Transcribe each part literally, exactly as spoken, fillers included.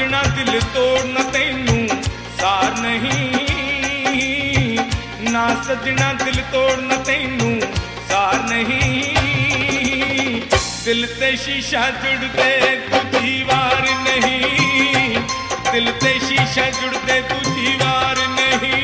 सजना दिल तोड़ना तैनू सार नहीं, ना सजना दिल तोड़ना तैनू सार नहीं। दिल ते शीशा जुड़दे दूजी वार नहीं, दिल ते शीशा जुड़दे दूजी वार नहीं।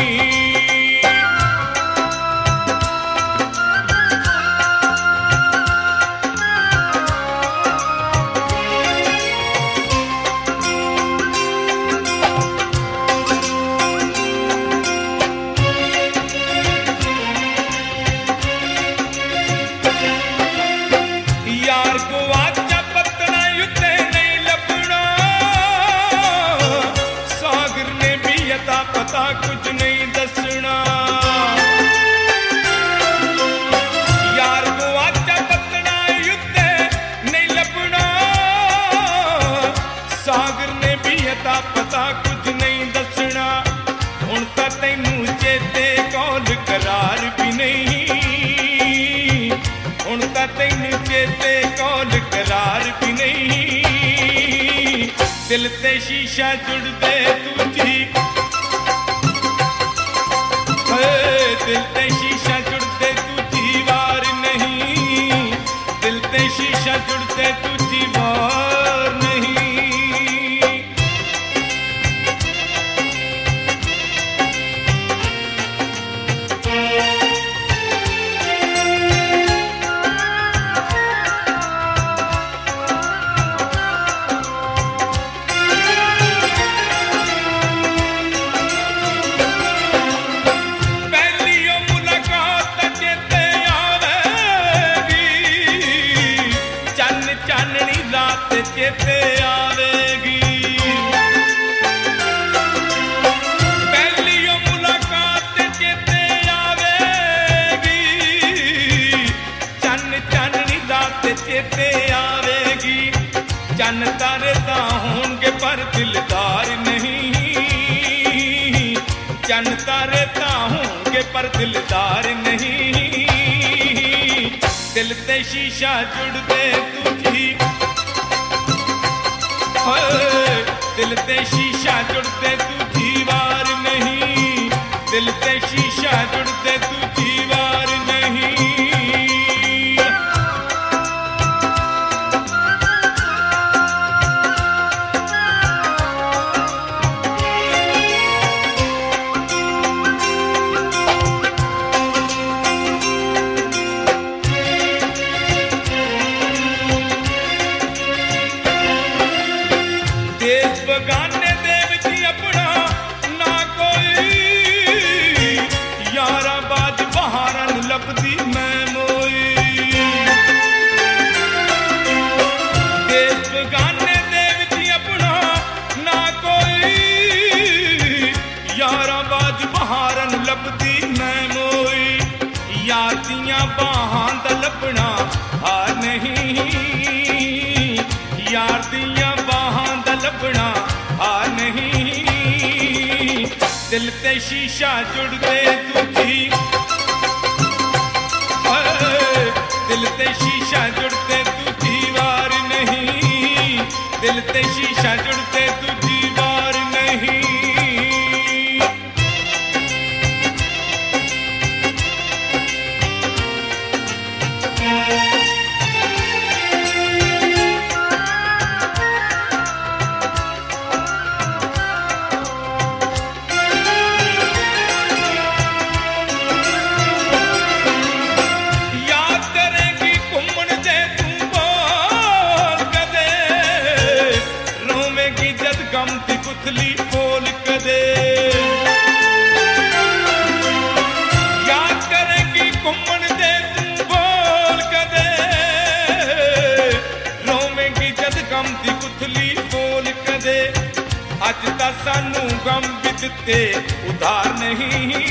पता कुछ नहीं दसना, यार को आजा पतना युद्ध नहीं लपना। सागर ने भी अता पता कुछ नहीं दसना। हुण तां तैनू चेते कौल करार भी नहीं, हुण तां तैनू चेते कौल करार भी नहीं। दिल ते शीशा जुड़दे दूजी, दिल ते शीशा जुड़ते दूजी वार नहीं, दिल ते शीशा जुड़ते दूजी वार नहीं। चेते आवेगी पहली मुलाकात चेते आवेगी, चन्न चाननी रात चेते आवेगी। चन्न तारे तां होंगे पर दिलदार नहीं, चन्न तारे तां होंगे पर दिलदार नहीं। दिल ते शीशा जुड़दे दूजी, दिल ते शीशा जुड़ते दूजी वार नहीं, दिल ते शीशा जुड़ते दूजी वार नहीं। देश बगाने दे विच अपना ना कोई, यारा बाज बहारन लभदी मैं मोई। देश बगाने दे विच अपना ना कोई, यारा बाज बहारन लभदी मैं मोई। यार दियां बाहां दा लभना हार नहीं, यार दियां बाहां दा लभना हार नहीं। दिल ते शीशा जुड़दे दूजी, दिल ते शीशा जुड़ते दूजी वार नहीं, दिल ते शीशा जुड़ते दूजी वार नहीं। गम दी पुतली बोल कदे याद करेगी घुमन दे तू बोल कदे, रोवेंगी जद गम दी पुतली बोल कदे। अज ता सानू गम भी दिते उधार नहीं,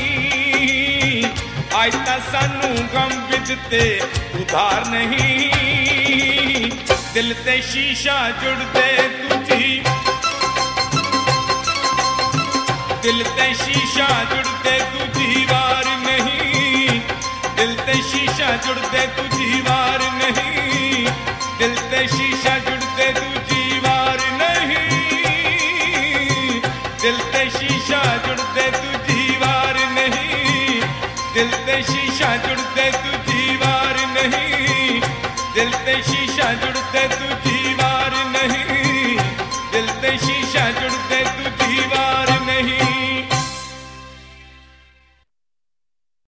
अज ता सानू गम भी दिते उधार नहीं। दिल ते शीशा जुड़दे दूजी, दिल ते शीशा जुड़ते दूजी वार नहीं, दिल ते शीशा जुड़ते दूजी वार नहीं, दिल ते शीशा जुड़ते दूजी वार नहीं। दिल ते शीशा जुड़ते तू